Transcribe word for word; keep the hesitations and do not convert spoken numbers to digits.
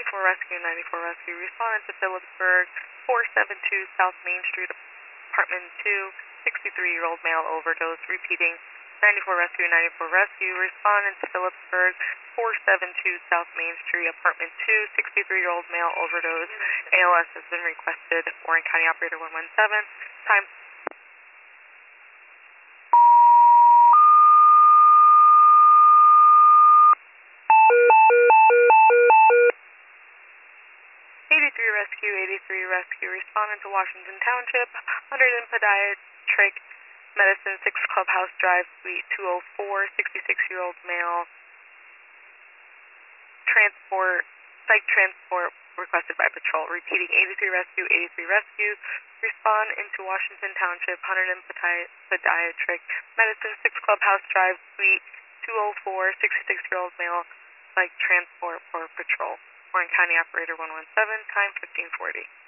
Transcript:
ninety-four Rescue, ninety-four Rescue, responded to Phillipsburg, four seven two South Main Street, apartment two, sixty-three-year-old male overdose, repeating, ninety-four Rescue, ninety-four Rescue, responded to Phillipsburg, four seven two South Main Street, apartment two, sixty-three-year-old male overdose, A L S has been requested, Warren County Operator one one seven, time eighty-three Rescue, eighty-three Rescue, responded to Washington Township, one hundred Podiatric Medicine, six Clubhouse Drive, Suite two oh four, sixty-six-year-old male, transport, psych transport requested by patrol. Repeating, eighty-three Rescue, eighty-three Rescue, respond into Washington Township, one hundred Podiatric Medicine, six Clubhouse Drive, Suite two oh four, sixty-six-year-old male, psych transport for patrol. Warren County Operator one one seven, time fifteen forty.